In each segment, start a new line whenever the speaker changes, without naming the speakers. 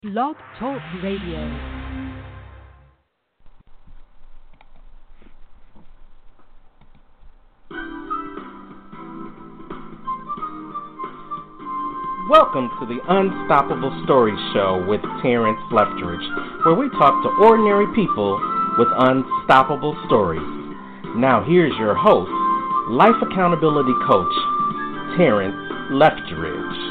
Blog Talk Radio.
Welcome to the Unstoppable Story Show with Terrence Lefteridge, where we talk to ordinary people with unstoppable stories. Now here's your host, life accountability coach, Terrence Lefteridge.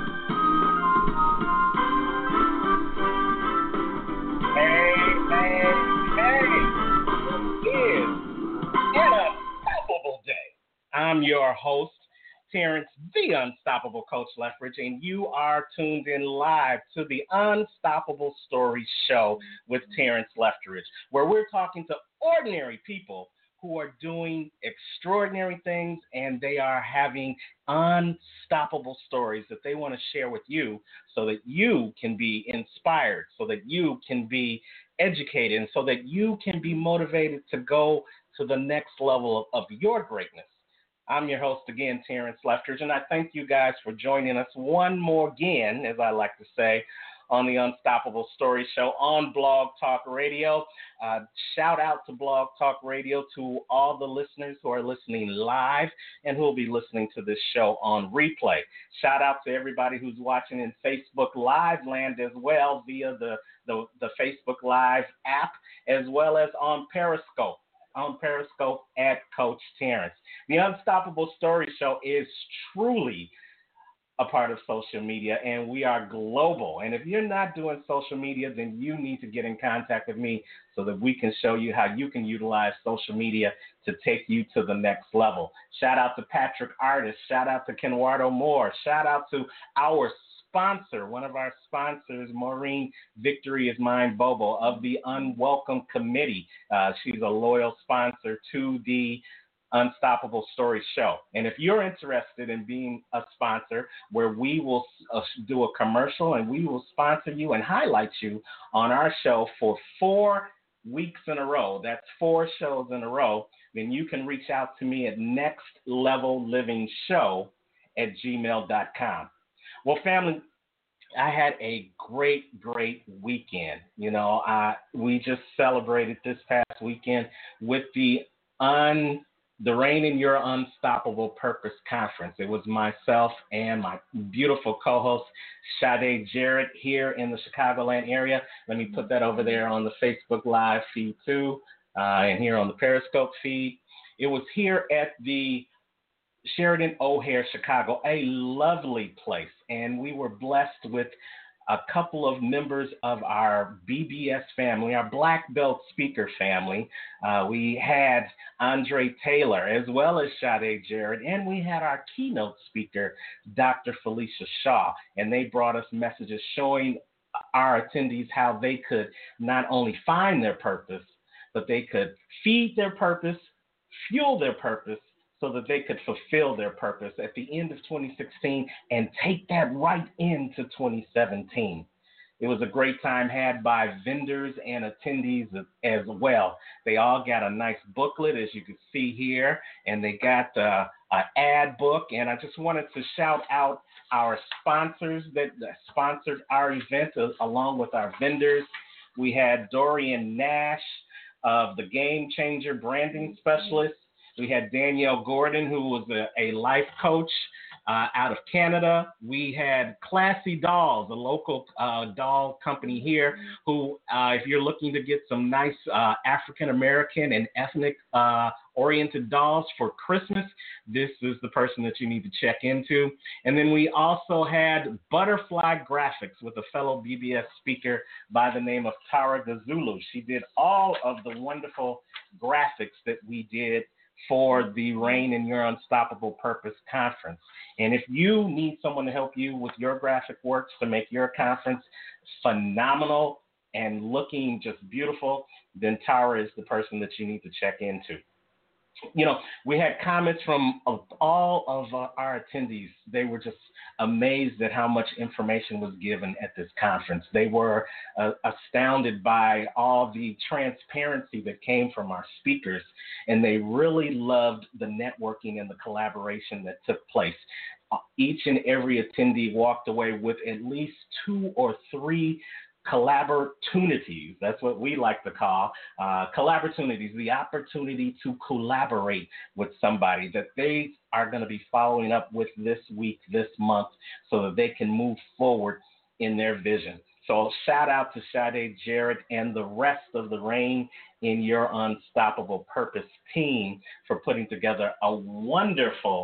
It is an unstoppable day. I'm your host, Terrence, the Unstoppable Coach Lefteridge, and you are tuned in live to the Unstoppable Story Show with Terrence Lefteridge, where we're talking to ordinary people who are doing extraordinary things, and they are having unstoppable stories that they want to share with you so that you can be inspired, so that you can be educated, and so that you can be motivated to go to the next level of your greatness. I'm your host again, Terrence Lefteridge, and I thank you guys for joining us one more again, as I like to say, on the Unstoppable Story Show on Blog Talk Radio. Shout out to Blog Talk Radio to all the listeners who are listening live and who will be listening to this show on replay. Shout out to everybody who's watching in Facebook Live land as well via the Facebook Live app, as well as on Periscope at Coach Terrence. The Unstoppable Story Show is truly a part of social media, and we are global. And if you're not doing social media, then you need to get in contact with me so that we can show you how you can utilize social media to take you to the next level. Shout out to Patrick Artist. Shout out to Kenwardo Moore. Shout out to our sponsor, one of our sponsors, Maureen Victory is Mine Bobo of the Unwelcome Committee. She's a loyal sponsor to the Unstoppable Story Show. And if you're interested in being a sponsor, where we will do a commercial and we will sponsor you and highlight you on our show for 4 weeks in a row, that's 4 shows in a row, then you can reach out to me at nextlevellivingshow@gmail.com. Well, family, I had a great weekend. We just celebrated this past weekend with the Reign in Your Unstoppable Purpose Conference. It was myself and my beautiful co-host, Sade Jarrett, here in the Chicagoland area. Let me put that over there on the Facebook Live feed too, and here on the Periscope feed. It was here at the Sheridan O'Hare, Chicago, a lovely place. And we were blessed with a couple of members of our BBS family, our Black Belt speaker family. We had Andre Taylor as well as Sade Jarrett, and we had our keynote speaker, Dr. Felicia Shaw. And they brought us messages showing our attendees how they could not only find their purpose, but they could feed their purpose, fuel their purpose, so that they could fulfill their purpose at the end of 2016 and take that right into 2017. It was a great time had by vendors and attendees as well. They all got a nice booklet, as you can see here, and they got an ad book. And I just wanted to shout out our sponsors that sponsored our event along with our vendors. We had Dorian Nash of the Game Changer Branding Specialist. We had Danielle Gordon, who was a life coach out of Canada. We had Classy Dolls, a local doll company here, who, if you're looking to get some nice African-American and ethnic-oriented dolls for Christmas, this is the person that you need to check into. And then we also had Butterfly Graphics with a fellow BBS speaker by the name of Tara Gazulu. She did all of the wonderful graphics that we did for the Reign in Your Unstoppable Purpose Conference. And if you need someone to help you with your graphic works to make your conference phenomenal and looking just beautiful, then Tara is the person that you need to check into. We had comments from all of our attendees. They were just amazed at how much information was given at this conference. They were astounded by all the transparency that came from our speakers, and they really loved the networking and the collaboration that took place. Each and every attendee walked away with at least 2 or 3 collabortunities. That's what we like to call collabortunities, the opportunity to collaborate with somebody that they are going to be following up with this week, this month, so that they can move forward in their vision. So shout out to Sade Jarrett and the rest of the Reign in Your Unstoppable Purpose team for putting together a wonderful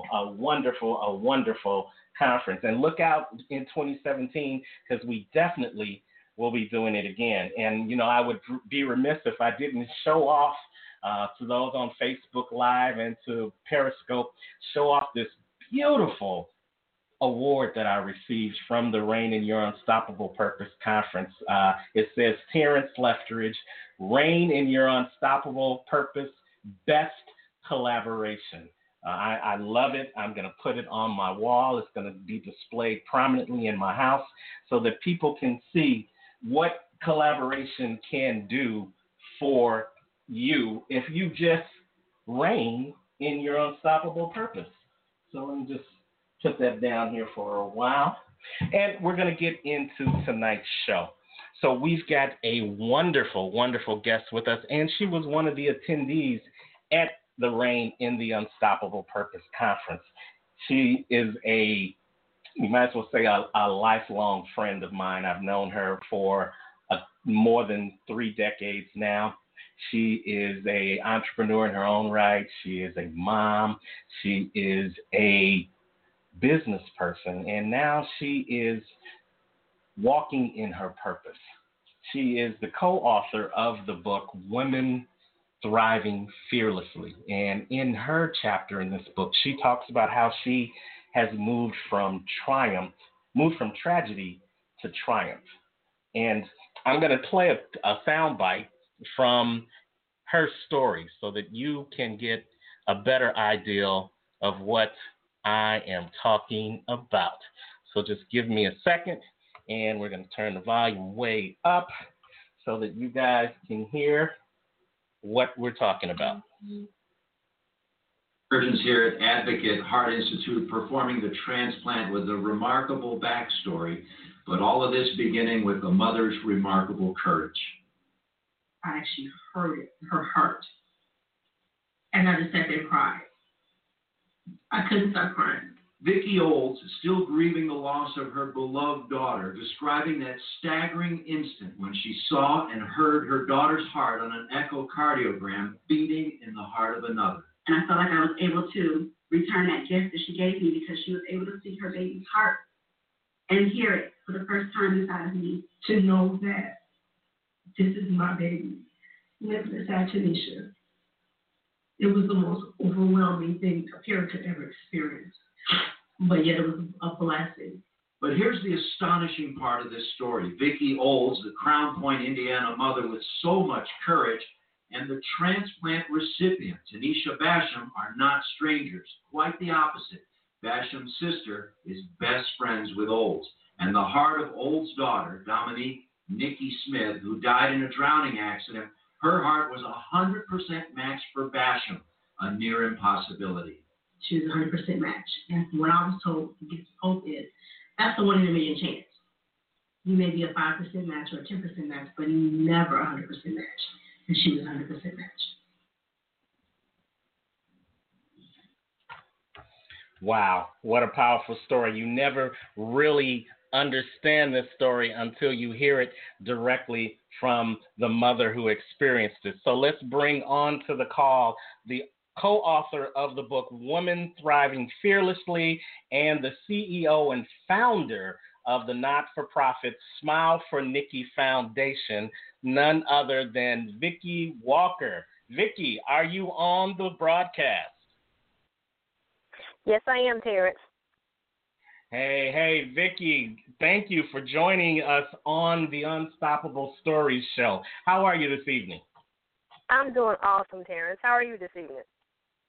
conference. And look out in 2017, because we definitely will be doing it again. And, I would be remiss if I didn't show off to those on Facebook Live and to Periscope, show off this beautiful award that I received from the Reign in Your Unstoppable Purpose Conference. It says Terrence Lefteridge, Reign in Your Unstoppable Purpose, Best Collaboration. I love it. I'm going to put it on my wall. It's going to be displayed prominently in my house so that people can see what collaboration can do for you if you just reign in your unstoppable purpose. So let me just put that down here for a while. And we're going to get into tonight's show. So we've got a wonderful, wonderful guest with us, and she was one of the attendees at the Reign in the Unstoppable Purpose Conference. She is you might as well say a lifelong friend of mine. I've known her for more than 3 decades now. She is an entrepreneur in her own right. She is a mom. She is a business person. And now she is walking in her purpose. She is the co-author of the book, Women Thriving Fearlessly. And in her chapter in this book, she talks about how she has moved from tragedy to triumph. And I'm going to play a soundbite from her story so that you can get a better idea of what I am talking about. So just give me a second, and we're going to turn the volume way up so that you guys can hear what we're talking about.
Surgeons here at Advocate Heart Institute performing the transplant with a remarkable backstory, but all of this beginning with a mother's remarkable courage.
I actually heard it, her heart, and I just sat there and cried. I couldn't stop crying.
Vicki Olds, still grieving the loss of her beloved daughter, describing that staggering instant when she saw and heard her daughter's heart on an echocardiogram beating in the heart of another.
And I felt like I was able to return that gift that she gave me, because she was able to see her baby's heart and hear it for the first time inside of me, to know that this is my baby living inside Tanisha. It was the most overwhelming thing a parent could ever experience, but yet it was a blessing.
But here's the astonishing part of this story. Vicki Olds, the Crown Point, Indiana mother with so much courage, and the transplant recipient, Tanisha Basham, are not strangers. Quite the opposite. Basham's sister is best friends with Olds. And the heart of Olds' daughter, Dominique Nikki Smith, who died in a drowning accident, her heart was 100% matched for Basham, a near impossibility.
She was 100% match. And what I was told, hope is, that's the 1 in a million chance. You may be a 5% match or a 10% match, but you never 100% match. And she was 100% match.
Wow, what a powerful story. You never really understand this story until you hear it directly from the mother who experienced it. So let's bring on to the call the co-author of the book, Women Thriving Fearlessly, and the CEO and founder of the not-for-profit Smile for Nikki Foundation, none other than Vicki Walker. Vicki, are you on the broadcast?
Yes, I am, Terrence.
Hey, Vicki, thank you for joining us on the Unstoppable Stories show. How are you this evening?
I'm doing awesome, Terrence. How are you this evening?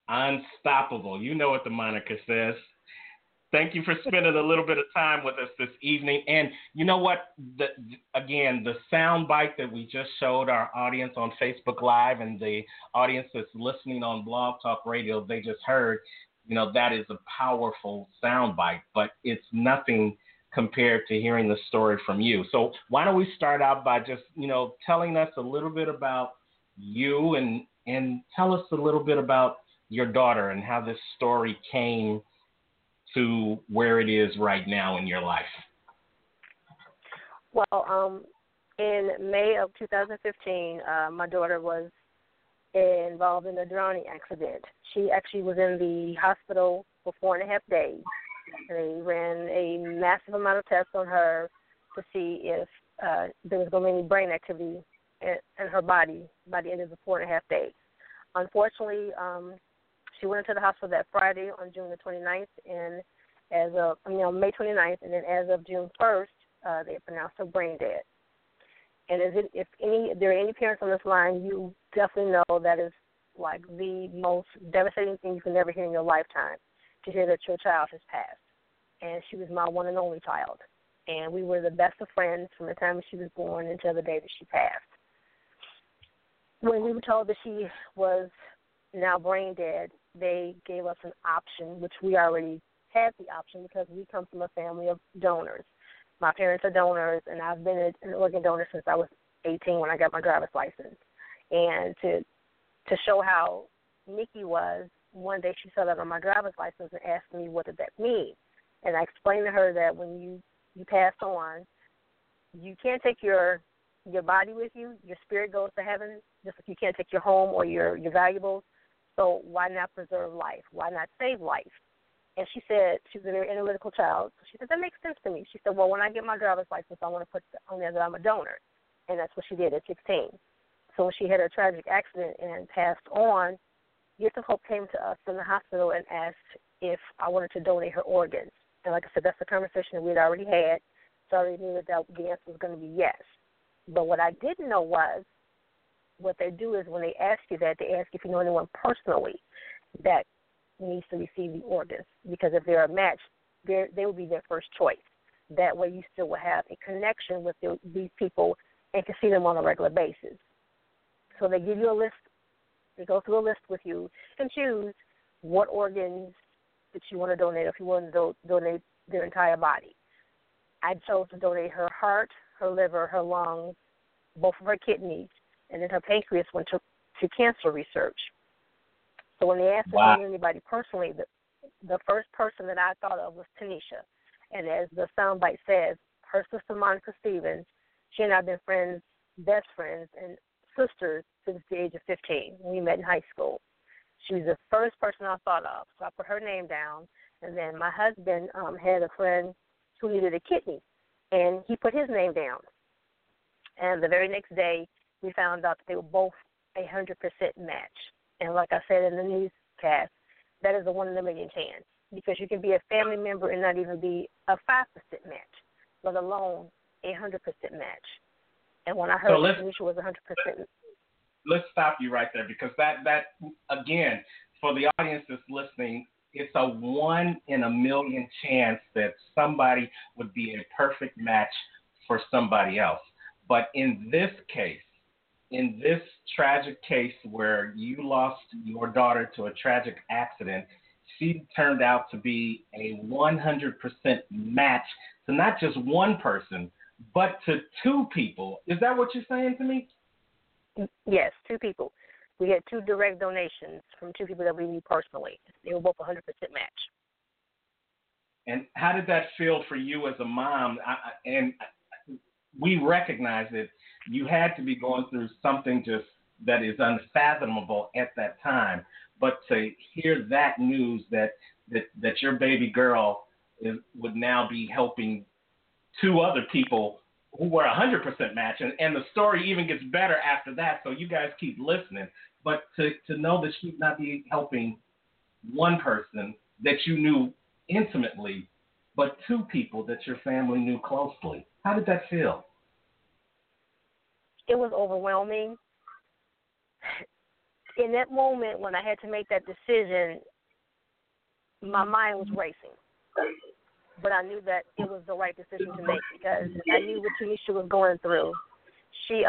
Unstoppable. You know what the moniker says. Thank you for spending a little bit of time with us this evening. And you know what? The sound bite that we just showed our audience on Facebook Live and the audience that's listening on Blog Talk Radio, they just heard, that is a powerful sound bite, but it's nothing compared to hearing the story from you. So why don't we start out by just, telling us a little bit about you and tell us a little bit about your daughter and how this story came to where it is right now in your life.
Well, in May of 2015, my daughter was involved in a drowning accident. She actually was in the hospital for 4.5 days. They ran a massive amount of tests on her to see if there was going to be any brain activity in her body by the end of the 4.5 days. Unfortunately, she went into the hospital that Friday on June the 29th, and May 29th, and then as of June 1st, they pronounced her brain dead. And if there are any parents on this line, you definitely know that is like the most devastating thing you can ever hear in your lifetime, to hear that your child has passed. And she was my one and only child. And we were the best of friends from the time she was born until the day that she passed. When we were told that she was now brain dead, they gave us an option, which we already had the option because we come from a family of donors. My parents are donors, and I've been an organ donor since I was 18 when I got my driver's license. And to show how Nikki was, one day she saw that on my driver's license and asked me, what did that mean? And I explained to her that when you pass on, you can't take your body with you. Your spirit goes to heaven, just like you can't take your home or your valuables. So why not preserve life? Why not save life? And she said, she was a very analytical child. So she said, that makes sense to me. She said, well, when I get my driver's license, I want to put on there that I'm a donor. And that's what she did at 16. So when she had her tragic accident and passed on, Gift of Hope came to us in the hospital and asked if I wanted to donate her organs. And like I said, that's a conversation that we had already had. So I already knew that the answer was going to be yes. But what I didn't know was what they do is when they ask you that, they ask if you know anyone personally that needs to receive the organs, because if they're a match, they will be their first choice. That way you still will have a connection with these people and can see them on a regular basis. So they give you a list. They go through a list with you and choose what organs that you want to donate, if you want to donate their entire body. I chose to donate her heart, her liver, her lungs, both of her kidneys, and then her pancreas went to cancer research. So when they asked if I knew anybody personally, the first person that I thought of was Tanisha. And as the soundbite says, her sister Monica Stevens, she and I have been friends, best friends, and sisters since the age of 15. We met in high school. She was the first person I thought of. So I put her name down. And then my husband had a friend who needed a kidney, and he put his name down. And the very next day, we found out that they were both 100% match. And like I said in the newscast, that is a 1 in a million chance, because you can be a family member and not even be a 5% match, let alone 100% match. And when I heard Tanisha was 100%.
Let's stop you right there, because that again, for the audience that's listening, it's a 1 in a million chance that somebody would be a perfect match for somebody else. But in this case, in this tragic case where you lost your daughter to a tragic accident, she turned out to be a 100% match to not just one person, but to 2 people. Is that what you're saying to me?
Yes, 2 people. We had 2 direct donations from 2 people that we knew personally. They were both 100% match.
And how did that feel for you as a mom? And we recognize that you had to be going through something just that is unfathomable at that time. But to hear that news that your baby girl would now be helping 2 other people who were 100% match, and the story even gets better after that, so you guys keep listening. But to know that she'd not be helping 1 person that you knew intimately, but 2 people that your family knew closely, how did that feel?
It was overwhelming. in that moment when I had to make that decision, my mind was racing. But I knew that it was the right decision to make because I knew what Tanisha was going through. She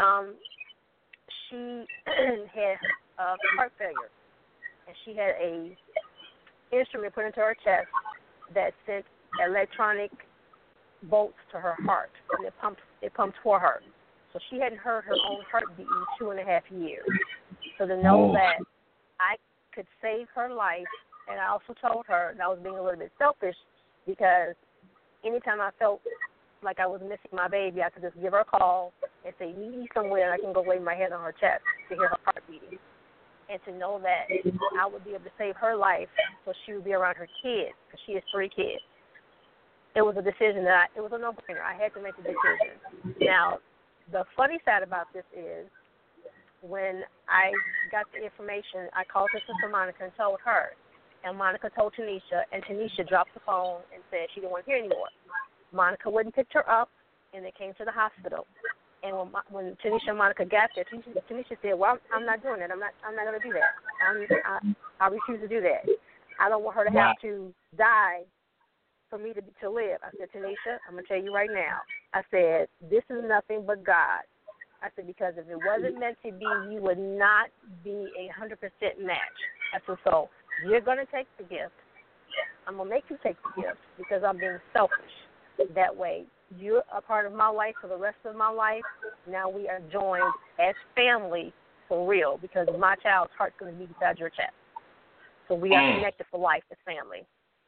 had heart failure, and she had a instrument put into her chest that sent electronic bolts to her heart, and it pumped for her. So she hadn't heard her own heartbeat in 2.5 years. So to know that I could save her life, and I also told her that I was being a little bit selfish because anytime I felt like I was missing my baby, I could just give her a call and say, meet me somewhere, and I can go lay my head on her chest to hear her heart beating. And to know that I would be able to save her life so she would be around her kids, because she has 3 kids. It was a decision it was a no-brainer. I had to make the decision. Now, the funny side about this is when I got the information, I called her sister Monica and told her. And Monica told Tanisha, and Tanisha dropped the phone and said she didn't want to hear anymore. Monica went and picked her up, and they came to the hospital. And when Tanisha and Monica got there, Tanisha said, "Well, I'm not doing that. I'm not going to do that. I refuse to do that. I don't want her to have to die for me to live." I said, "Tanisha, I'm going to tell you right now." I said, "This is nothing but God." I said, "Because if it wasn't meant to be, you would not be 100% match." I said, "So you're going to take the gift. I'm going to make you take the gift because I'm being selfish. That way, you're a part of my life for the rest of my life. Now we are joined as family for real because my child's heart's going to be beside your chest. So we are connected for life as family."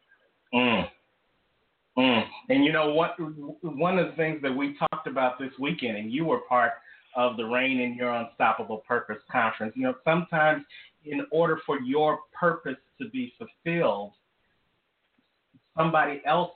And you know what? One of the things that we talked about this weekend, and you were part of the Reign in Your Unstoppable Purpose conference. You know, sometimes in order for your purpose to be fulfilled, somebody else's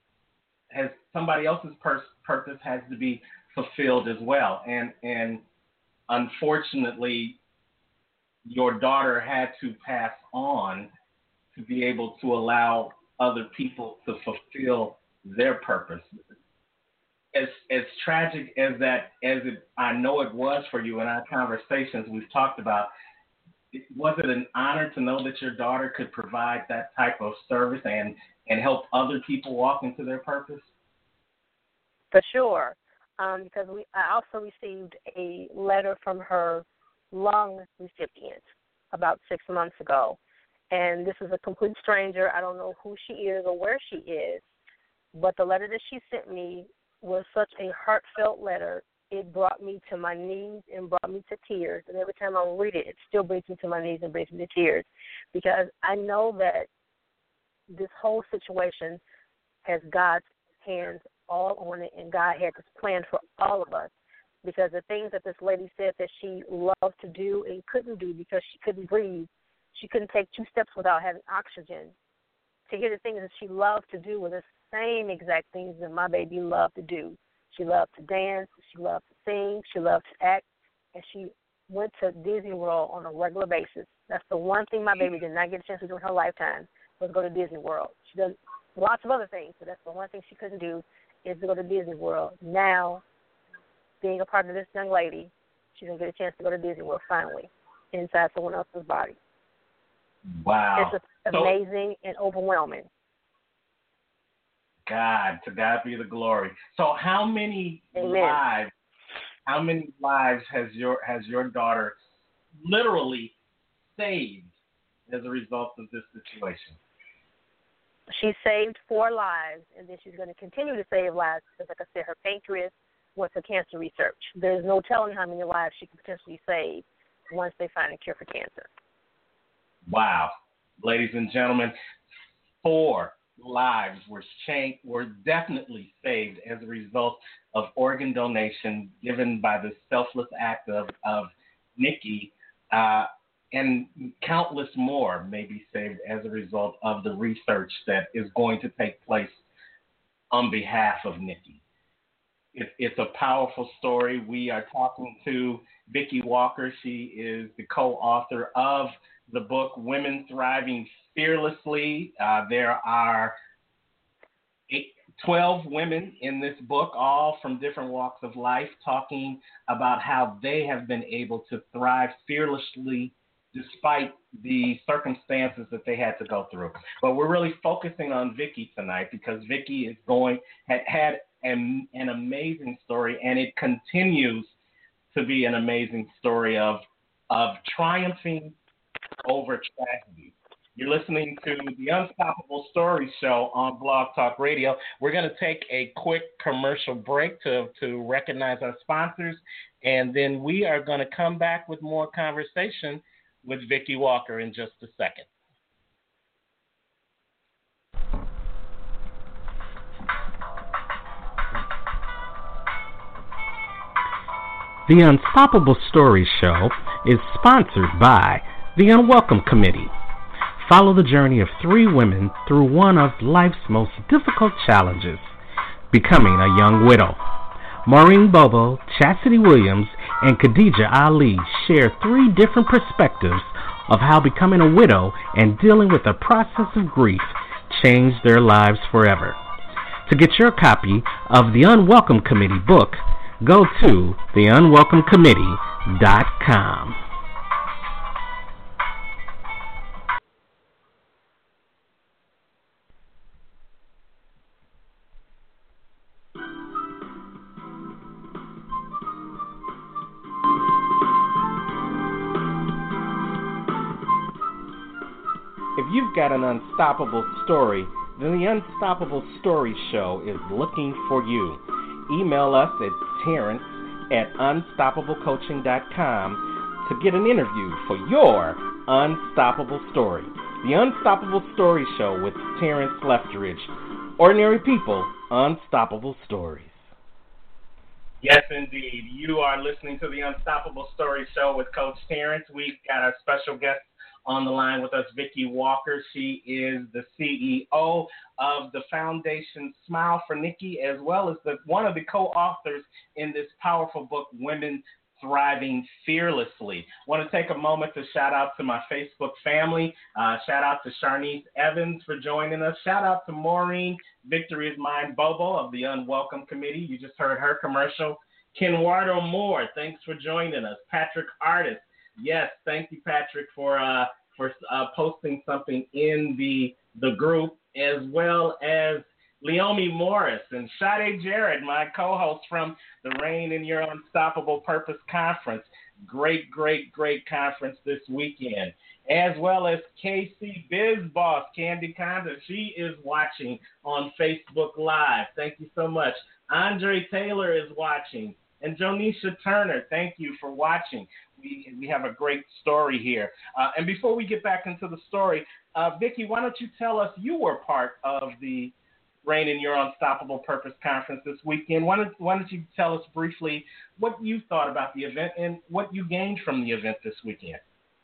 purpose has to be fulfilled as well. And unfortunately, your daughter had to pass on to be able to allow other people to fulfill their purpose. As tragic as I know it was for you in our conversations we've talked about, was it an honor to know that your daughter could provide that type of service and help other people walk into their purpose?
For sure, because I also received a letter from her lung recipient about 6 months ago. And this is a complete stranger. I don't know who she is or where she is, but the letter that she sent me was such a heartfelt letter. It brought me to my knees and brought me to tears. And every time I read it, it still brings me to my knees and brings me to tears because I know that this whole situation has God's hands all on it, and God had this plan for all of us because the things that this lady said that she loved to do and couldn't do because she couldn't breathe, she couldn't take 2 steps without having oxygen. To hear the things that she loved to do were the same exact things that my baby loved to do. She loved to dance, she loved to sing, she loved to act, and she went to Disney World on a regular basis. That's the one thing my baby did not get a chance to do in her lifetime was go to Disney World. She does lots of other things, but that's the one thing she couldn't do is to go to Disney World. Now, being a part of this young lady, she's going to get a chance to go to Disney World finally inside someone else's body.
Wow.
It's amazing and overwhelming.
To God be the glory. So how many lives has your daughter literally saved as a result of this situation?
She saved 4 lives, and then she's going to continue to save lives because, like I said, her pancreas went for cancer research. There's no telling how many lives she can potentially save once they find a cure for cancer.
Wow. Ladies and gentlemen, 4 lives were definitely saved as a result of organ donation given by the selfless act of Nikki, and countless more may be saved as a result of the research that is going to take place on behalf of Nikki. It's a powerful story. We are talking to Vicki Walker. She is the co-author of the book Women Thriving Fearlessly. There are 12 women in this book, all from different walks of life, talking about how they have been able to thrive fearlessly despite the circumstances that they had to go through. But we're really focusing on Vicky tonight because Vicky is had an amazing story, and it continues to be an amazing story of triumphing over tragedy. You're listening to the Unstoppable Story Show on Blog Talk Radio. We're going to take a quick commercial break to recognize our sponsors, and then we are going to come back with more conversation with Vicky Walker in just a second.
The Unstoppable Story Show is sponsored by the Unwelcome Committee. Follow the journey of 3 women through one of life's most difficult challenges, becoming a young widow. Maureen Bobo, Chastity Williams, and Khadija Ali share 3 different perspectives of how becoming a widow and dealing with the process of grief changed their lives forever. To get your copy of the Unwelcome Committee book, go to theunwelcomecommittee.com.
If you've got an unstoppable story, then the Unstoppable Story Show is looking for you. Email us at Terrence@unstoppablecoaching.com to get an interview for your unstoppable story. The Unstoppable Story Show with Terrence Lefteridge. Ordinary people, unstoppable stories. Yes, indeed. You are listening to the Unstoppable Story Show with Coach Terrence. We've got our special guest on the line with us, Vicky Walker. She is the CEO of the foundation Smile for Nikki, as well as one of the co-authors in this powerful book, Women Thriving Fearlessly. I want to take a moment to shout out to my Facebook family. Shout out to Sharnice Evans for joining us. Shout out to Maureen, Victory is Mine Bobo of the Unwelcome Committee. You just heard her commercial. Kenwardo Moore, thanks for joining us. Patrick Artist. Yes, thank you, Patrick, for posting something in the group, as well as Leomi Morris and Sade Jarrett, my co-host from the Reign in Your Unstoppable Purpose Conference. Great conference this weekend. As well as KC Biz Boss, Candy Conda. She is watching on Facebook Live. Thank you so much. Andre Taylor is watching. And Jonisha Turner, thank you for watching. We have a great story here. And before we get back into the story, Vicky, why don't you tell us, you were part of the Reign in Your Unstoppable Purpose Conference this weekend. Why don't you tell us briefly what you thought about the event and what you gained from the event this weekend?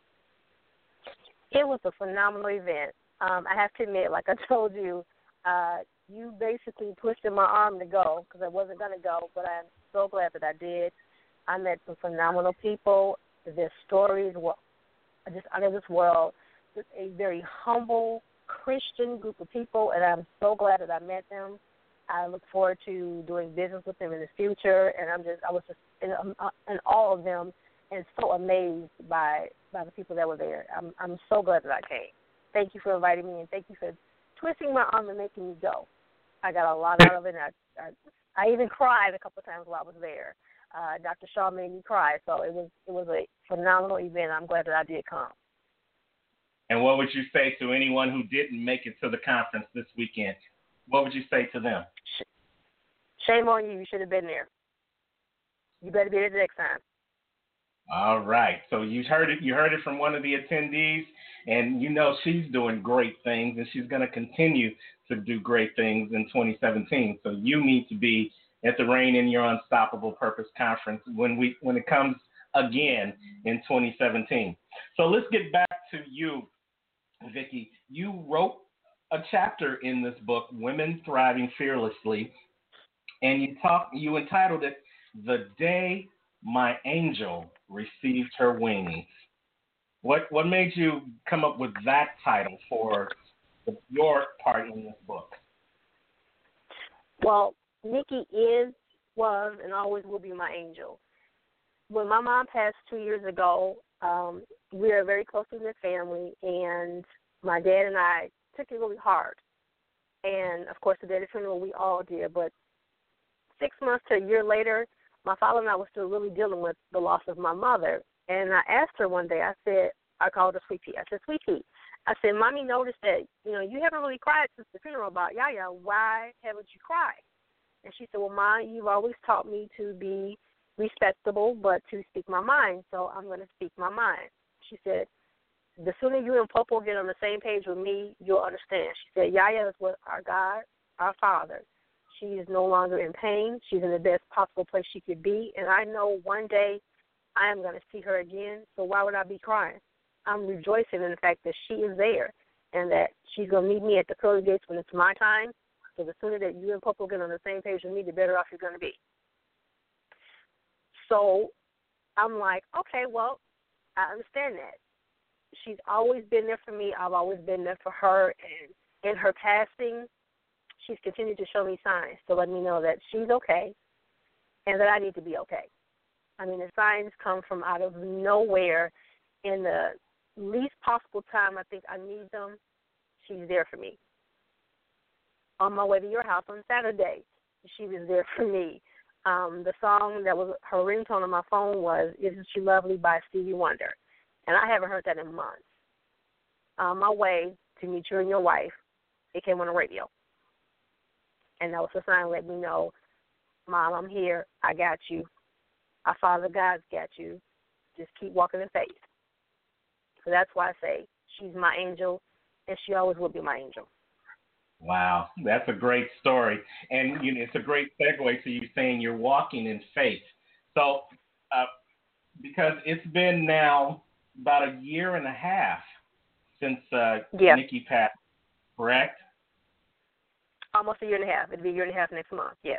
It was a phenomenal event. I have to admit, like I told you, you basically pushed in my arm to go because I wasn't going to go, but I'm so glad that I did. I met some phenomenal people. Their stories were just out of this world. Just a very humble Christian group of people, and I'm so glad that I met them. I look forward to doing business with them in the future, and I was just in awe of them and so amazed by the people that were there. I'm so glad that I came. Thank you for inviting me, and thank you for twisting my arm and making me go. I got a lot out of it. I even cried a couple of times while I was there. Dr. Shaw made me cry, so it was a phenomenal event. I'm glad that I did come.
And what would you say to anyone who didn't make it to the conference this weekend? What would you say to them?
Shame on you. You should have been there. You better be there the next time.
All right. So you heard it. You heard it from one of the attendees, and you know she's doing great things, and she's going to continue to do great things in 2017. So you need to be at the Reign in Your Unstoppable Purpose Conference when it comes again in 2017. So let's get back to you, Vicky. You wrote a chapter in this book, Women Thriving Fearlessly, and you entitled it "The Day My Angel Received Her Wings." What made you come up with that title for your part in this book?
Well, Nikki was, and always will be my angel. When my mom passed 2 years ago, We are very close in the family, and my dad and I took it really hard. And, of course, the day of the funeral, we all did. But 6 months to a year later, my father and I were still really dealing with the loss of my mother. And I asked her one day, I called her Sweet Pea. I said, Sweet Pea, I said, Mommy noticed that, you haven't really cried since the funeral about Yaya. Why haven't you cried? And she said, well, Ma, you've always taught me to be respectable, but to speak my mind, so I'm going to speak my mind. She said, the sooner you and Popo get on the same page with me, you'll understand. She said, Yaya is with our God, our Father. She is no longer in pain. She's in the best possible place she could be, and I know one day I am going to see her again, so why would I be crying? I'm rejoicing in the fact that she is there and that she's going to meet me at the pearly gates when it's my time. So the sooner that you and Popo get on the same page with me, the better off you're going to be. So I'm like, okay, well, I understand that. She's always been there for me. I've always been there for her. And in her passing, she's continued to show me signs to let me know that she's okay and that I need to be okay. I mean, the signs come from out of nowhere in the least possible time I think I need them. She's there for me. On my way to your house on Saturday, she was there for me. The song that was her ringtone on my phone was Isn't She Lovely by Stevie Wonder. And I haven't heard that in months. On my way to meet you and your wife, it came on the radio. And that was a sign to let me know, Mom, I'm here. I got you. Our Father God's got you. Just keep walking in faith. So that's why I say she's my angel, and she always will be my angel.
Wow, that's a great story. And it's a great segue to you saying you're walking in faith. So because it's been now about a year and a half since Nikki passed, correct?
Almost a year and a half. It'll be a year and a half next month, yes.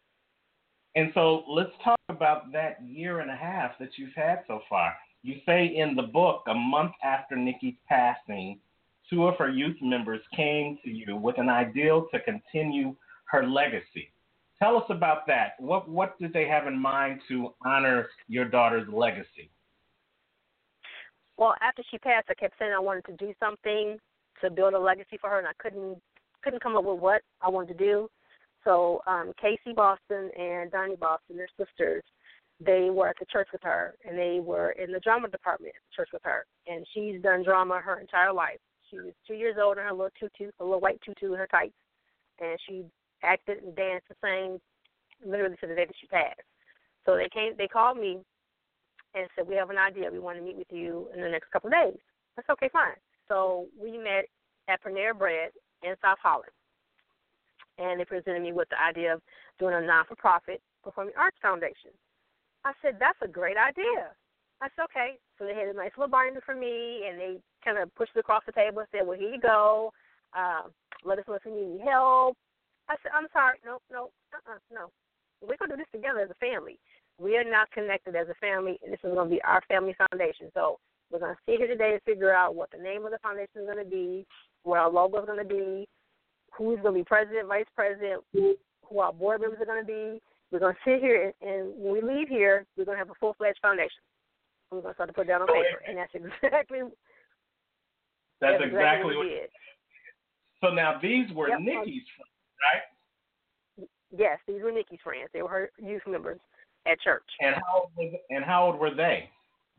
And so let's talk about that year and a half that you've had so far. You say in the book, a month after Nikki's passing, 2 of her youth members came to you with an ideal to continue her legacy. Tell us about that. What did they have in mind to honor your daughter's legacy?
Well, after she passed, I kept saying I wanted to do something to build a legacy for her, and I couldn't come up with what I wanted to do. So Casey Boston and Donnie Boston, their sisters, they were at the church with her, and they were in the drama department at the church with her. And she's done drama her entire life. She was 2 years old in her little tutu, a little white tutu in her tights, and she acted and danced and sang literally to the day that she passed. So they called me and said, we have an idea. We want to meet with you in the next couple of days. That's okay, fine. So we met at Panera Bread in South Holland, and they presented me with the idea of doing a non-for-profit Performing Arts Foundation. I said, that's a great idea. I said, okay. So they had a nice little binder for me, and they kind of pushed it across the table and said, well, here you go. Let us know if you need any help. I said, I'm sorry. No. We're going to do this together as a family. We are not connected as a family, and this is going to be our family foundation. So we're going to sit here today and figure out what the name of the foundation is going to be, what our logo is going to be, who's going to be president, vice president, who our board members are going to be. We're going to sit here, and when we leave here, we're going to have a full-fledged foundation. We're going to start to put it down on paper, and that's exactly what we did.
So now these were Nikki's friends, right?
Yes, these were Nikki's friends. They were her youth members at church.
And how old were they?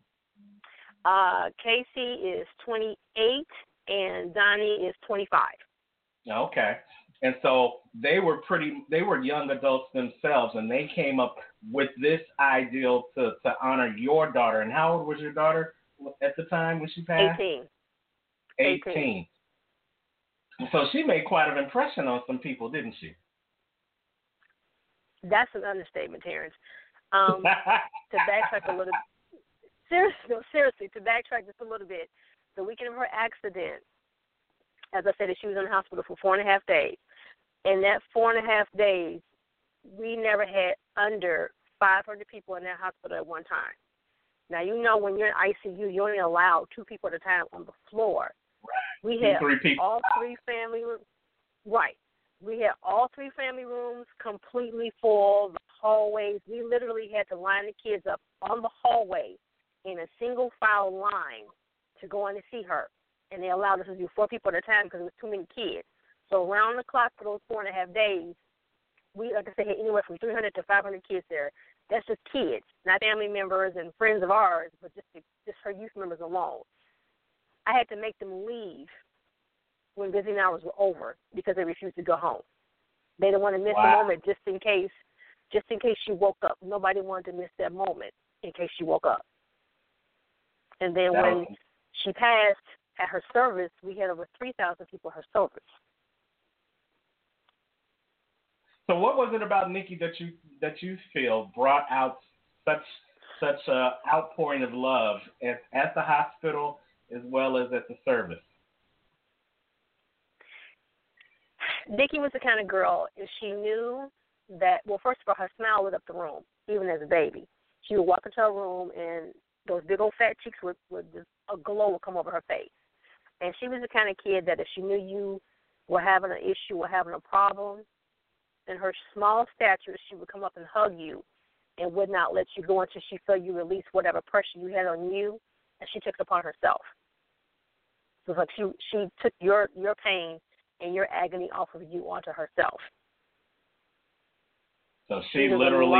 Casey is 28, and Donnie is 25.
Okay. And so they were young adults themselves, and they came up with this ideal to honor your daughter. And how old was your daughter at the time when she passed? 18. So she made quite an impression on some people, didn't she?
That's an understatement, Terrence. To backtrack a little seriously, to backtrack just a little bit, the weekend of her accident, as I said, she was in the hospital for 4.5 days. In that 4.5 days, we never had under 500 people in that hospital at one time. Now, when you're in ICU, you only allow 2 people at a time on the floor.
Right.
We had all 3 family rooms. Right. We had all 3 family rooms completely full, the hallways. We literally had to line the kids up on the hallway in a single file line to go in to see her. And they allowed us to do 4 people at a time because it was too many kids. So around the clock for those 4.5 days, we, like I said, had anywhere from 300 to 500 kids there. That's just kids, not family members and friends of ours, but just her youth members alone. I had to make them leave when visiting hours were over because they refused to go home. They didn't want to miss the moment just in case she woke up. Nobody wanted to miss that moment in case she woke up. And then when she passed at her service, we had over 3,000 people at her service.
So what was it about Nikki that you feel brought out such a outpouring of love at the hospital as well as at the service?
Nikki was the kind of girl, if she knew that, well, first of all, her smile lit up the room, even as a baby. She would walk into her room, and those big old fat cheeks would just, a glow would come over her face. And she was the kind of kid that if she knew you were having an issue or having a problem, in her small stature, she would come up and hug you and would not let you go until she felt you release whatever pressure you had on you, and she took it upon herself. So it's like she took your pain and your agony off of you onto herself.
So she literally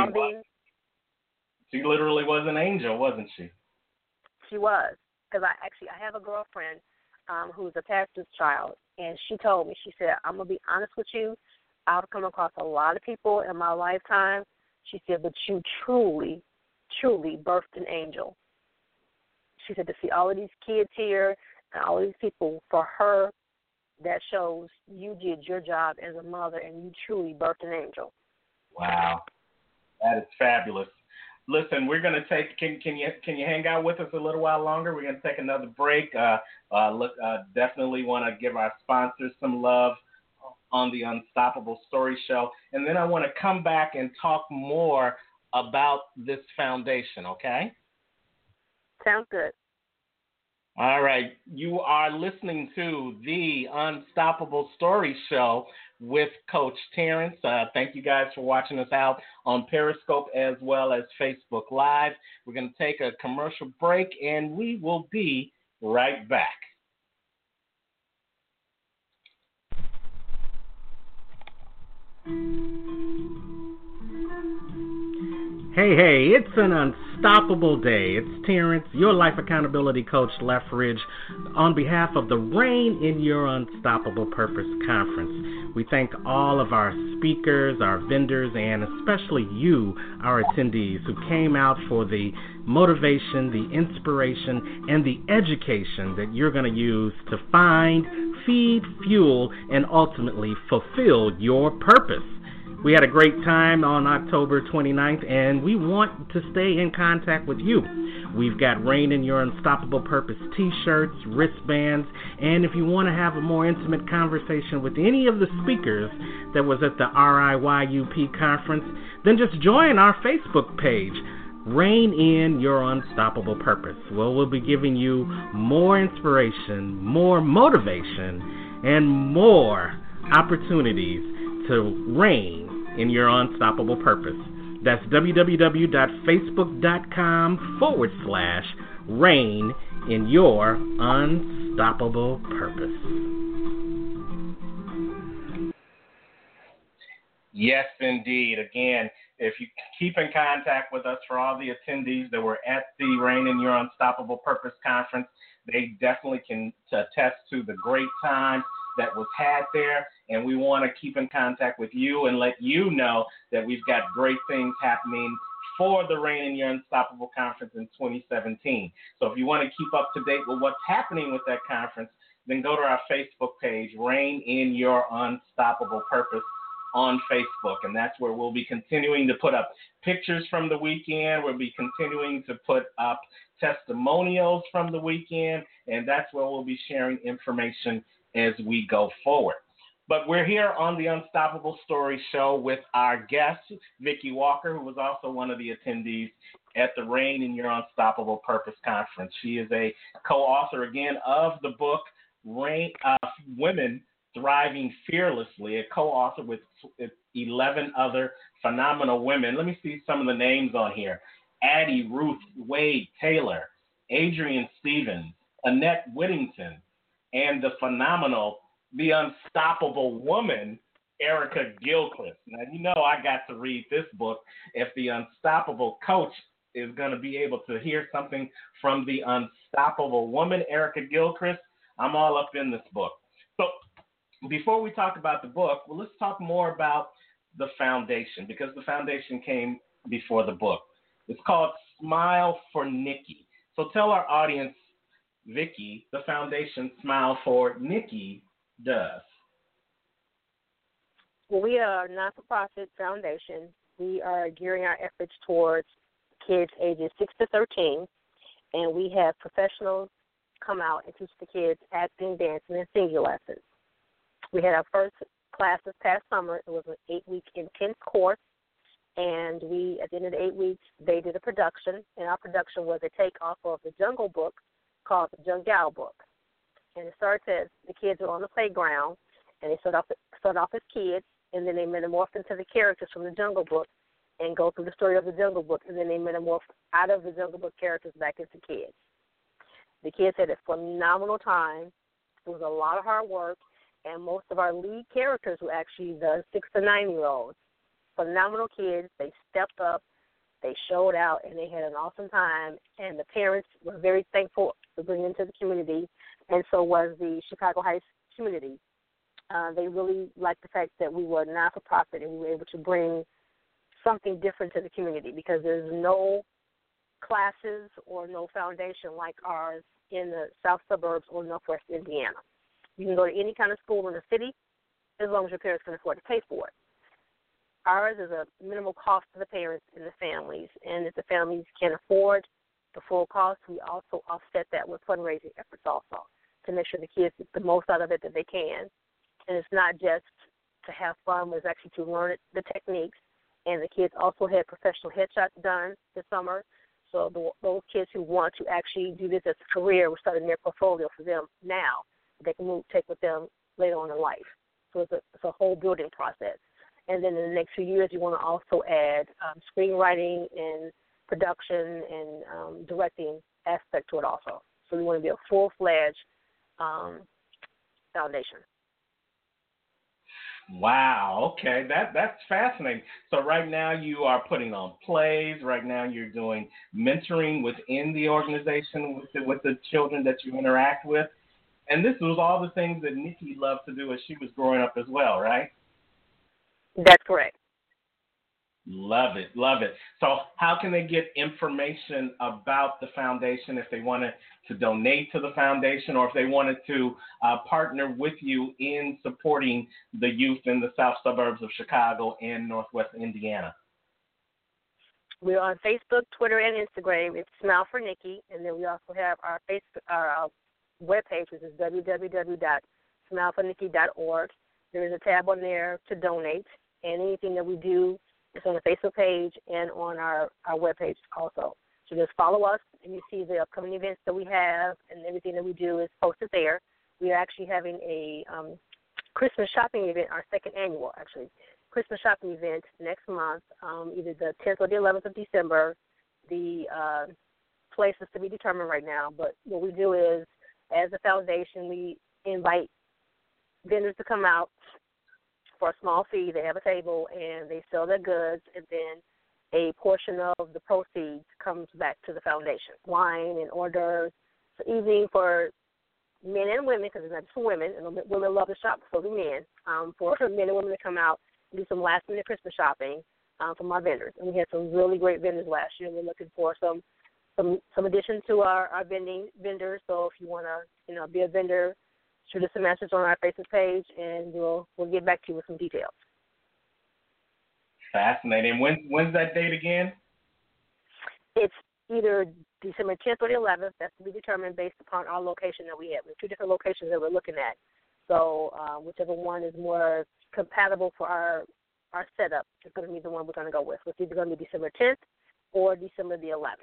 was an angel, wasn't she?
She was. Because I have a girlfriend who's a pastor's child, and she told me, she said, I'm going to be honest with you, I've come across a lot of people in my lifetime. She said, but you truly, truly birthed an angel. She said to see all of these kids here and all of these people, for her, that shows you did your job as a mother and you truly birthed an angel.
Wow. That is fabulous. Listen, we're going to take, can you hang out with us a little while longer? We're going to take another break. Definitely want to give our sponsors some love on the Unstoppable Story Show. And then I want to come back and talk more about this foundation, okay?
Sounds good.
All right. You are listening to the Unstoppable Story Show with Coach Terrence. Thank you guys for watching us out on Periscope as well as Facebook Live. We're going to take a commercial break, and we will be right back.
Hey, it's an unstoppable day. It's Terrence, your life accountability coach, Lethbridge, on behalf of the Reign in Your Unstoppable Purpose Conference. We thank all of our speakers, our vendors, and especially you, our attendees, who came out for the motivation, the inspiration, and the education that you're going to use to find, feed, fuel, and ultimately fulfill your purpose. We had a great time on October 29th, and we want to stay in contact with you. We've got Reign in Your Unstoppable Purpose t-shirts, wristbands, and if you want to have a more intimate conversation with any of the speakers that was at the RIYUP conference, then just join our Facebook page, Reign in Your Unstoppable Purpose. Well, we'll be giving you more inspiration, more motivation, and more opportunities to reign in your unstoppable purpose. That's www.facebook.com/reign in your unstoppable purpose.
Yes, indeed. Again, if you keep in contact with us, for all the attendees that were at the Reign in Your Unstoppable Purpose Conference, they definitely can attest to the great time that was had there, and we want to keep in contact with you and let you know that we've got great things happening for the Reign in Your Unstoppable Conference in 2017. So if you want to keep up to date with what's happening with that conference, then go to our Facebook page, Reign in Your Unstoppable Purpose on Facebook, and that's where we'll be continuing to put up pictures from the weekend. We'll be continuing to put up testimonials from the weekend, and that's where we'll be sharing information as we go forward. But we're here on the Unstoppable Story Show with our guest, Vicki Walker, who was also one of the attendees at the Reign in Your Unstoppable Purpose Conference. She is a co-author, again, of the book, Women Thriving Fearlessly, a co-author with 11 other phenomenal women. Let me see some of the names on here. Addie Ruth Wade Taylor, Adrian Stevens, Annette Whittington, and the phenomenal, the unstoppable woman, Erica Gilchrist. Now, you know I got to read this book. If the unstoppable coach is going to be able to hear something from the unstoppable woman, Erica Gilchrist, I'm all up in this book. So before we talk about the book, well, let's talk more about the foundation, because the foundation came before the book. It's called Smile for Nikki. So tell our audience, Vicki, the foundation Smile for Nikki does.
Well, we are a not-for-profit foundation. We are gearing our efforts towards kids ages 6 to 13, and we have professionals come out and teach the kids acting, dancing, and singing lessons. We had our first class this past summer. It was an 8-week intense course, and we, at the end of the 8 weeks, they did a production, and our production was a takeoff of the Jungle Book called the Jungle Book. And it starts as the kids are on the playground, and they start off as kids, and then they metamorph into the characters from the Jungle Book and go through the story of the Jungle Book, and then they metamorph out of the Jungle Book characters back into kids. The kids had a phenomenal time. It was a lot of hard work, and most of our lead characters were actually the 6 to 9-year-olds. Phenomenal kids. They stepped up, they showed out, and they had an awesome time. And the parents were very thankful to bring them to the community, and so was the Chicago Heights community. They really liked the fact that we were not-for-profit and we were able to bring something different to the community, because there's no classes or no foundation like ours in the south suburbs or northwest Indiana. You can go to any kind of school in the city as long as your parents can afford to pay for it. Ours is a minimal cost to the parents and the families, and if the families can't afford the full cost, we also offset that with fundraising efforts also to make sure the kids get the most out of it that they can. And it's not just to have fun, but it's actually to learn the techniques. And the kids also had professional headshots done this summer. So those kids who want to actually do this as a career, we're starting their portfolio for them now. They can take with them later on in life. So it's a whole building process. And then in the next few years, you want to also add screenwriting and production and directing aspect to it also. So we want to be a full-fledged foundation.
Wow, okay, that's fascinating. So right now you are putting on plays. Right now you're doing mentoring within the organization with the children that you interact with. And this was all the things that Nikki loved to do as she was growing up as well, right?
That's correct.
Love it, love it. So how can they get information about the foundation if they wanted to donate to the foundation, or if they wanted to partner with you in supporting the youth in the south suburbs of Chicago and northwest Indiana?
We're on Facebook, Twitter, and Instagram. It's Smile for Nikki. And then we also have our webpage, which is www.smilefornikki.org. There is a tab on there to donate, and anything that we do is on the Facebook page and on our webpage also. So just follow us, and you see the upcoming events that we have, and everything that we do is posted there. We are actually having a Christmas shopping event, our second annual, actually, Christmas shopping event next month, either the 10th or the 11th of December. The place is to be determined right now, but what we do is, as a foundation, we invite vendors to come out for a small fee. They have a table, and they sell their goods, and then a portion of the proceeds comes back to the foundation. Wine and hors d'oeuvres. It's an evening for men and women, because it's not just for women, and women love to shop, so do men, for men and women to come out and do some last-minute Christmas shopping from our vendors. And we had some really great vendors last year. We're looking for some addition to our vendors. So if you want to, be a vendor, shoot us a message on our Facebook page, and we'll get back to you with some details.
Fascinating. When's that date again?
It's either December 10th or the 11th. That's to be determined based upon our location that we have. We have 2 different locations that we're looking at. So whichever one is more compatible for our setup is going to be the one we're going to go with. It's either going to be December 10th or December the 11th.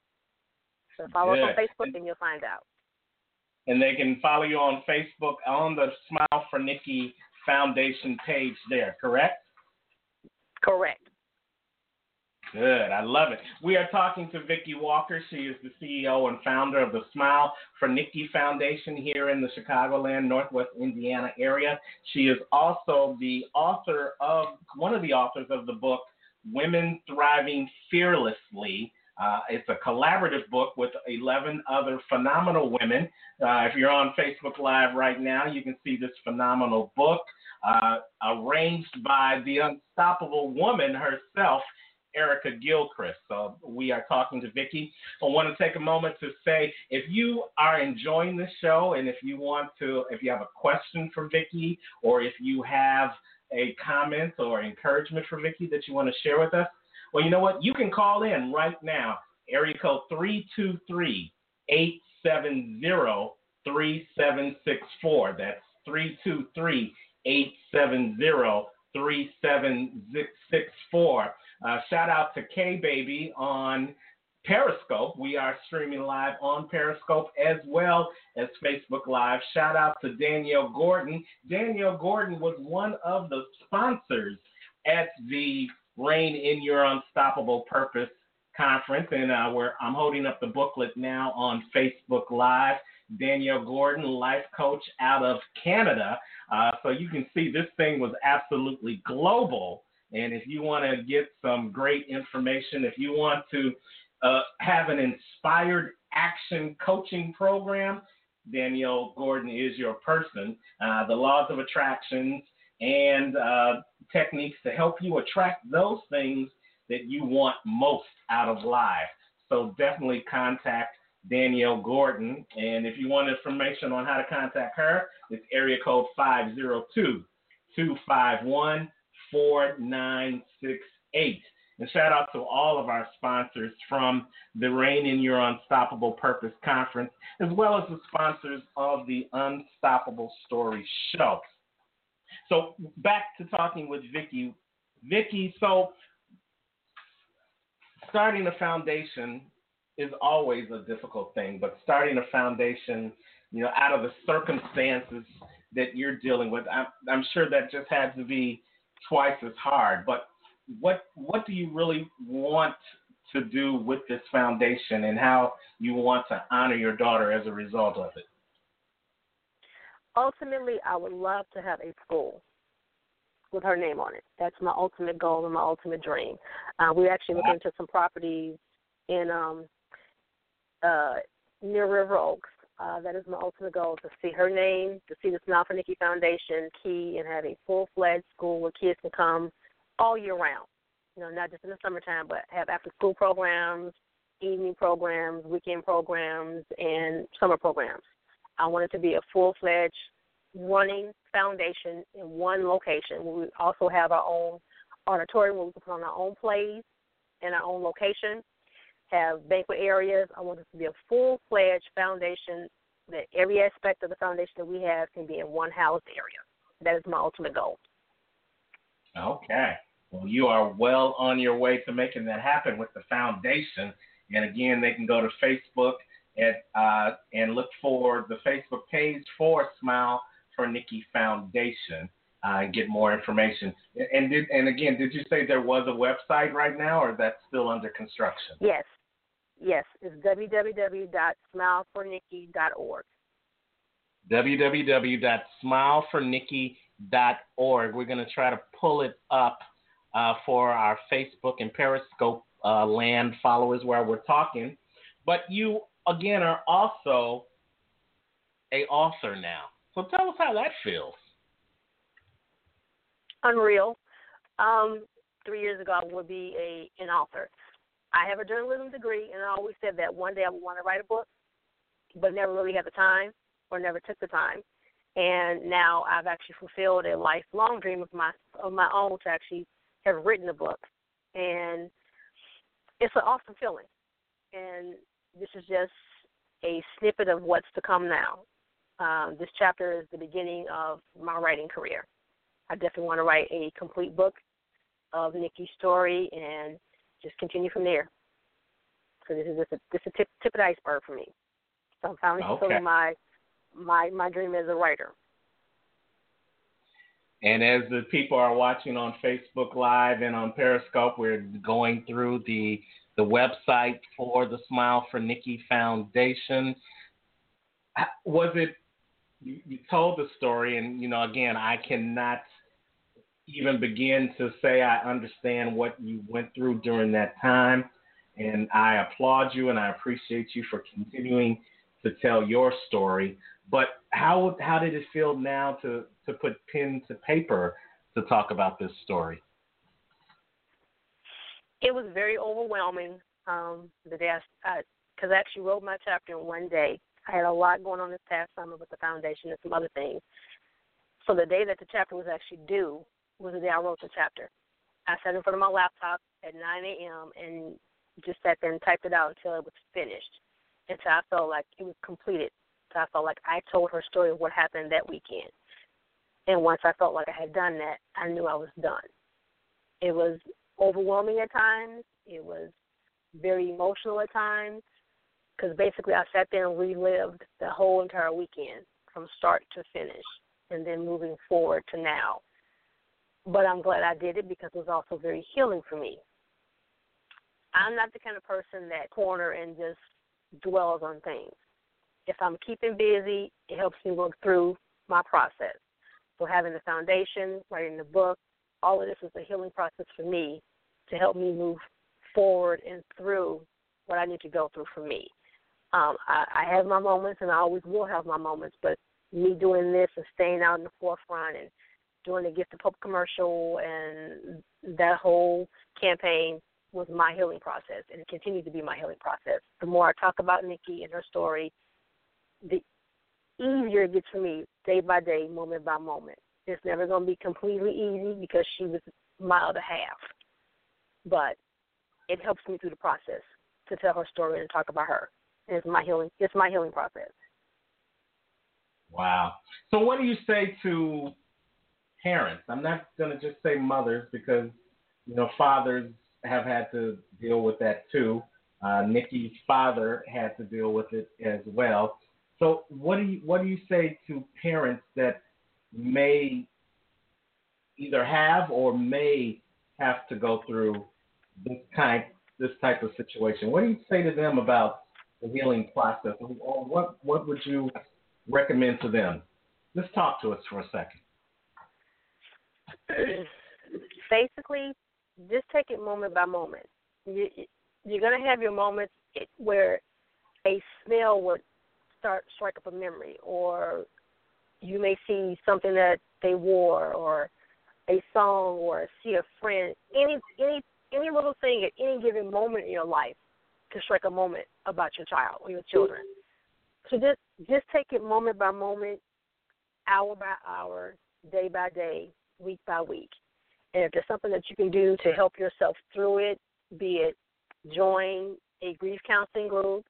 So follow us on Facebook, and you'll find out.
And they can follow you on Facebook on the Smile for Nikki Foundation page there, correct?
Correct.
Good. I love it. We are talking to Vicki Walker. She is the CEO and founder of the Smile for Nikki Foundation here in the Chicagoland, Northwest Indiana area. She is also one of the authors of the book, Women Thriving Fearlessly. It's a collaborative book with 11 other phenomenal women. If you're on Facebook Live right now, you can see this phenomenal book arranged by the unstoppable woman herself, Erica Gilchrist. So we are talking to Vicki. I want to take a moment to say, if you are enjoying this show and if you have a question for Vicki, or if you have a comment or encouragement for Vicki that you want to share with us, well, you know what? You can call in right now, area code 323-870-3764. That's 323-870-3764. Shout out to K-Baby on Periscope. We are streaming live on Periscope as well as Facebook Live. Shout out to Danielle Gordon. Danielle Gordon was one of the sponsors at the Reign in Your Unstoppable Purpose conference, and I'm holding up the booklet now on Facebook Live. Danielle Gordon, life coach out of Canada. So you can see this thing was absolutely global. And if you want to get some great information, if you want to have an inspired action coaching program, Danielle Gordon is your person. The laws of attraction and techniques to help you attract those things that you want most out of life. So definitely contact Danielle Gordon. And if you want information on how to contact her, it's area code 502-251-4968. And shout out to all of our sponsors from the Reign in Your Unstoppable Purpose Conference, as well as the sponsors of the Unstoppable Story Show. So back to talking with Vicki. Vicki, so starting a foundation is always a difficult thing, but starting a foundation, out of the circumstances that you're dealing with, I'm sure that just had to be twice as hard. But what do you really want to do with this foundation, and how you want to honor your daughter as a result of it?
Ultimately, I would love to have a school with her name on it. That's my ultimate goal and my ultimate dream. We're actually looking into some properties in near River Oaks. That is my ultimate goal, to see her name, to see the Smile for Nikki Foundation key, and have a full-fledged school where kids can come all year round. Not just in the summertime, but have after-school programs, evening programs, weekend programs, and summer programs. I want it to be a full-fledged running foundation in one location. We also have our own auditorium where we can put on our own plays in our own location, have banquet areas. I want it to be a full-fledged foundation that every aspect of the foundation that we have can be in one housed area. That is my ultimate goal.
Okay. Well, you are well on your way to making that happen with the foundation. And again, they can go to Facebook and look for the Facebook page for Smile for Nikki Foundation and get more information. And again, did you say there was a website right now, or that's still under construction?
Yes. It's www.smilefornikki.org. www.smilefornikki.org. We're going to try to pull it up for our Facebook and Periscope land followers where we're talking. But you, again, are also an author now. So tell us how that feels. Unreal. 3 years ago, I would be an author. I have a journalism degree, and I always said that one day I would want to write a book, but never really had the time or never took the time. And now I've actually fulfilled a lifelong dream of my own to actually have written a book. And it's an awesome feeling. And this is just a snippet of what's to come now. This chapter is the beginning of my writing career. I definitely want to write a complete book of Nikki's story and just continue from there. So this is just a tip of the iceberg for me. So I'm finally fulfilling my dream as a writer.
And as the people are watching on Facebook Live and on Periscope, we're going through the website for the Smile for Nikki Foundation. Was it, you told the story, and, again, I cannot even begin to say I understand what you went through during that time. And I applaud you and I appreciate you for continuing to tell your story. But how did it feel now to put pen to paper to talk about this story?
It was very overwhelming the day because I actually wrote my chapter in one day. I had a lot going on this past summer with the foundation and some other things. So the day that the chapter was actually due was the day I wrote the chapter. I sat in front of my laptop at 9 a.m. and just sat there and typed it out until it was finished, until I felt like it was completed. So I felt like I told her story of what happened that weekend. And once I felt like I had done that, I knew I was done. It was overwhelming at times. It was very emotional at times because basically I sat there and relived the whole entire weekend from start to finish and then moving forward to now. But I'm glad I did it because it was also very healing for me. I'm not the kind of person that corner and just dwells on things. If I'm keeping busy, it helps me work through my process. So having the foundation, writing the book, all of this is a healing process for me to help me move forward and through what I need to go through for me. I have my moments, and I always will have my moments, but me doing this and staying out in the forefront and doing the Gift of Hope commercial and that whole campaign was my healing process, and it continues to be my healing process. The more I talk about Nikki and her story, the easier it gets for me day by day, moment by moment. It's never going to be completely easy because she was my other half. But it helps me through the process to tell her story and talk about her. And it's my healing process.
Wow. So what do you say to parents? I'm not going to just say mothers because, fathers have had to deal with that too. Nikki's father had to deal with it as well. So what do you say to parents that may either have or may have to go through this type of situation? What do you say to them about the healing process, or what would you recommend to them? Just talk to us for a second.
Basically, just take it moment by moment. You're going to have your moments where a smell would strike up a memory, or you may see something that they wore, or a song, or see a friend. Any little thing at any given moment in your life can strike a moment about your child or your children. So just take it moment by moment, hour by hour, day by day, week by week. And if there's something that you can do to help yourself through it, be it join a grief counseling group,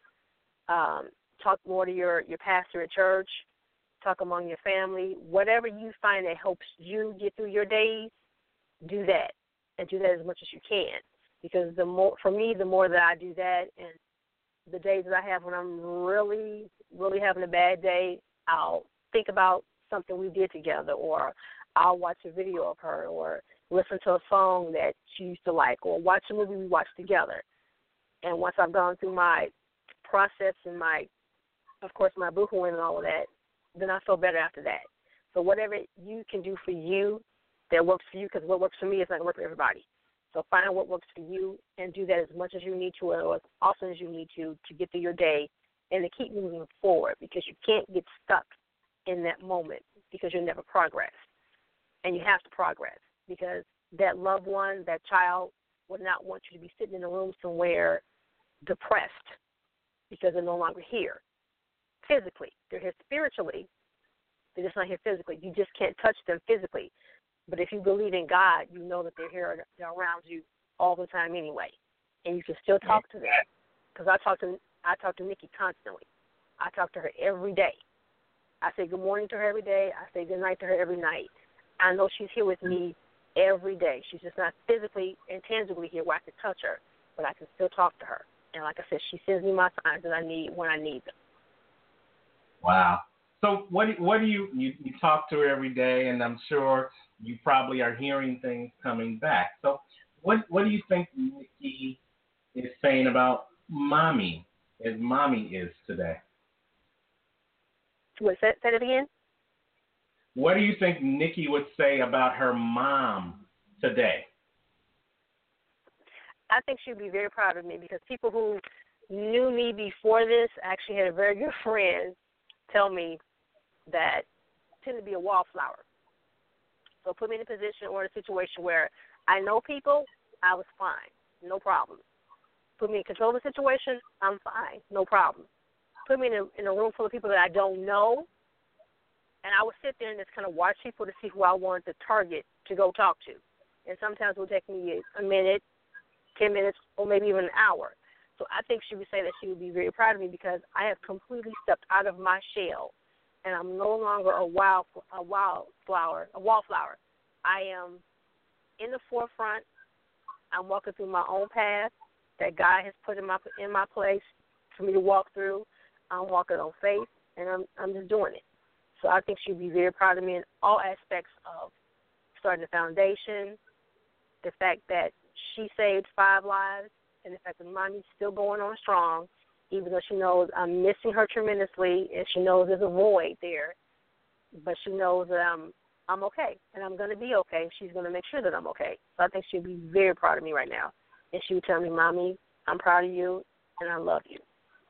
talk more to your pastor at church, talk among your family, whatever you find that helps you get through your days, do that, and do that as much as you can. Because the more that I do that, and the days that I have when I'm really, really having a bad day, I'll think about something we did together, or I'll watch a video of her, or listen to a song that she used to like, or watch a movie we watched together. And once I've gone through my process and my boohooing and all of that, then I feel better after that. So whatever you can do for you that works for you, because what works for me is not going to work for everybody. So find what works for you and do that as much as you need to, or as often as you need to get through your day and to keep moving forward, because you can't get stuck in that moment because you'll never progress. And you have to progress, because that loved one, that child, would not want you to be sitting in a room somewhere depressed because they're no longer here physically. They're here spiritually. They're just not here physically. You just can't touch them physically. But if you believe in God, you know that they're here, they're around you all the time anyway, and you can still talk to them. Because I talk to Nikki constantly. I talk to her every day. I say good morning to her every day. I say good night to her every night. I know she's here with me every day. She's just not physically and tangibly here where I can touch her, but I can still talk to her. And like I said, she sends me my signs that I need when I need them.
Wow. So what do you talk to her every day, and I'm sure you probably are hearing things coming back. So what do you think Nikki is saying about mommy, as mommy is today?
Wait, say it again?
What do you think Nikki would say about her mom today?
I think she'd be very proud of me because people who knew me before this actually had a very good friend tell me that I tend to be a wallflower. So put me in a position or in a situation where I know people, I was fine, no problem. Put me in control of the situation, I'm fine, no problem. Put me in a room full of people that I don't know, and I would sit there and just kind of watch people to see who I wanted to target to go talk to. And sometimes it would take me a minute, 10 minutes, or maybe even an hour. So I think she would say that she would be very proud of me because I have completely stepped out of my shell, and I'm no longer a wallflower. I am in the forefront. I'm walking through my own path that God has put in my place for me to walk through. I'm walking on faith, and I'm just doing it. So I think she'd be very proud of me in all aspects of starting the foundation, the fact that she saved 5 lives, and the fact that mommy's still going on strong, even though she knows I'm missing her tremendously, and she knows there's a void there. But she knows that I'm okay, and I'm going to be okay. She's going to make sure that I'm okay. So I think she'd be very proud of me right now. And she would tell me, Mommy, I'm proud of you, and I love you.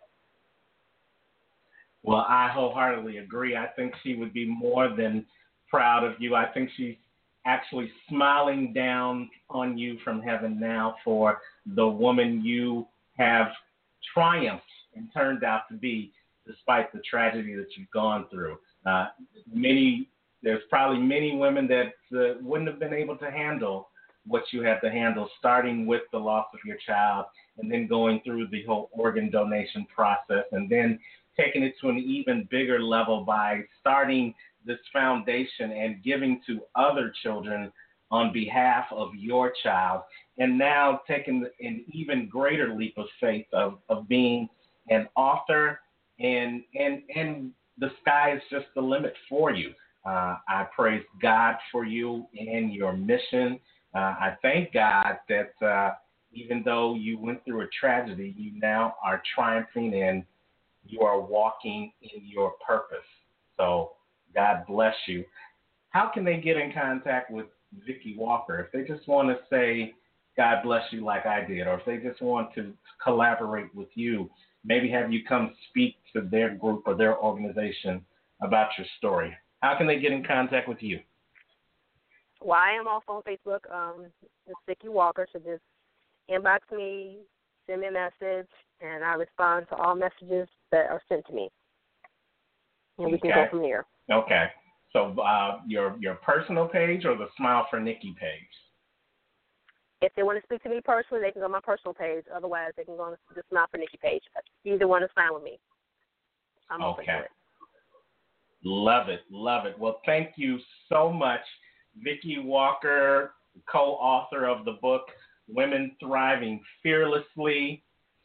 Well, I wholeheartedly agree. I think she would be more than proud of you. I think she's actually smiling down on you from heaven now for the woman you have triumphed and turned out to be despite the tragedy that you've gone through. There's probably many women that wouldn't have been able to handle what you had to handle, starting with the loss of your child and then going through the whole organ donation process and then taking it to an even bigger level by starting this foundation and giving to other children on behalf of your child, and now taking an even greater leap of faith of being an author, and the sky is just the limit for you. I praise God for you and your mission. I thank God that even though you went through a tragedy, you now are triumphing and you are walking in your purpose. So God bless you. How can they get in contact with Vicki Walker? If they just want to say, God bless you like I did, or if they just want to collaborate with you, maybe have you come speak to their group or their organization about your story. How can they get in contact with you?
Well, I am also on Facebook. It's Vicki Walker, so just inbox me, send me a message, and I respond to all messages that are sent to me. And we can go from there.
Okay. So your personal page or the Smile for Nikki page?
If they want to speak to me personally, they can go on my personal page. Otherwise, they can go on the Smile for Nikki page. Either one is fine with me. I'm open to it.
Love it. Love it. Well, thank you so much, Vicki Walker, co-author of the book Women Thriving Fearlessly,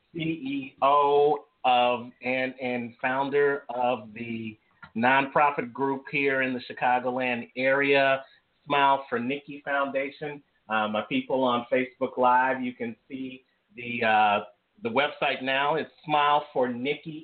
CEO of and founder of the nonprofit group here in the Chicagoland area, Smile for Nikki Foundation. My people on Facebook Live, you can see the website now. It's smilefornikki,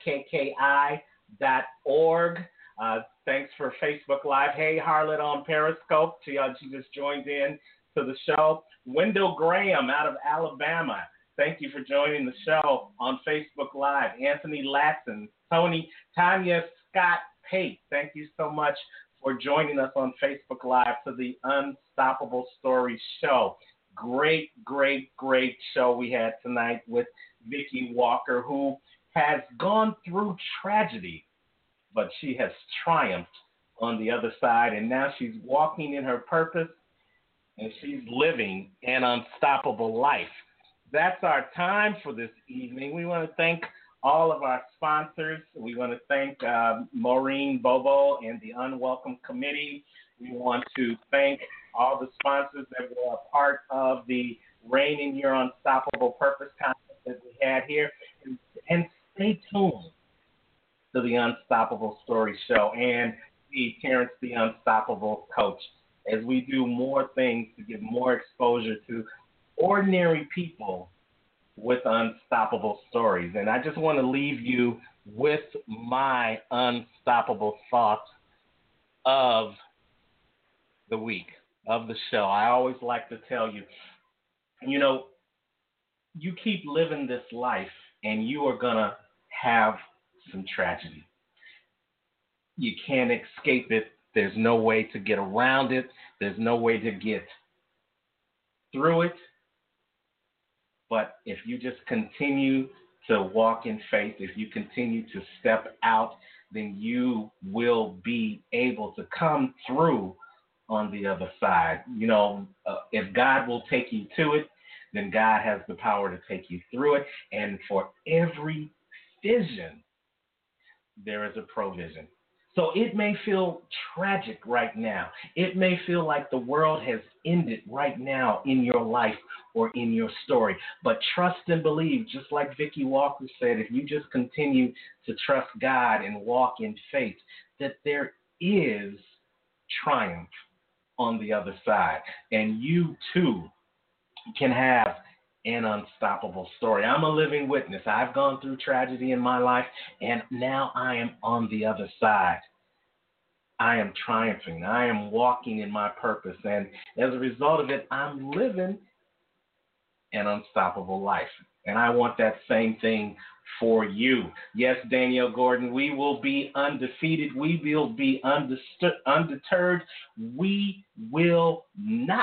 nikki.org. Thanks for Facebook Live. Hey, Harlot on Periscope. She just joined in to the show. Wendell Graham out of Alabama. Thank you for joining the show on Facebook Live. Anthony Latson, Tanya Scott Pate. Thank you so much for joining us on Facebook Live to the Unstoppable Stories show. Great, great, great show we had tonight with Vicki Walker, who has gone through tragedy, but she has triumphed on the other side, and now she's walking in her purpose, and she's living an unstoppable life. That's our time for this evening. We want to thank all of our sponsors. We want to thank Maureen Bobo and the Unwelcome Committee. We want to thank all the sponsors that were a part of the Reign in Your Unstoppable Purpose conference that we had here. And stay tuned to the Unstoppable Story Show and see Terrence the Unstoppable Coach as we do more things to give more exposure to ordinary people with unstoppable stories. And I just want to leave you with my unstoppable thoughts of the week, of the show. I always like to tell you, you know, you keep living this life and you are going to have some tragedy. You can't escape it. There's no way to get around it. There's no way to get through it. But if you just continue to walk in faith, if you continue to step out, then you will be able to come through on the other side. You know, if God will take you to it, then God has the power to take you through it. And for every vision, there is a provision. So it may feel tragic right now. It may feel like the world has ended right now in your life or in your story. But trust and believe, just like Vicki Walker said, if you just continue to trust God and walk in faith, that there is triumph on the other side. And you too can have an unstoppable story. I'm a living witness. I've gone through tragedy in my life, and now I am on the other side. I am triumphing. I am walking in my purpose, and as a result of it, I'm living an unstoppable life. And I want that same thing for you. Yes, Danielle Gordon, we will be undefeated. We will be undeterred. We will not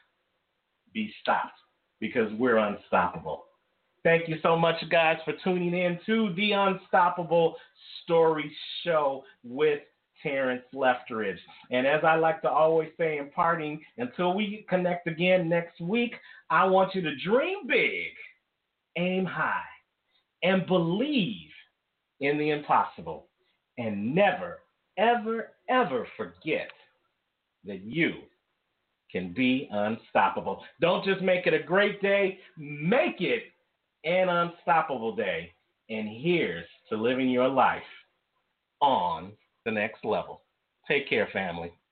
be stopped because we're unstoppable. Thank you so much, guys, for tuning in to the Unstoppable Story Show with Terrence Lefteridge. And as I like to always say in parting, until we connect again next week, I want you to dream big, aim high, and believe in the impossible. And never, ever, ever forget that you can be unstoppable. Don't just make it a great day, make it an unstoppable day. And here's to living your life on the next level. Take care, family.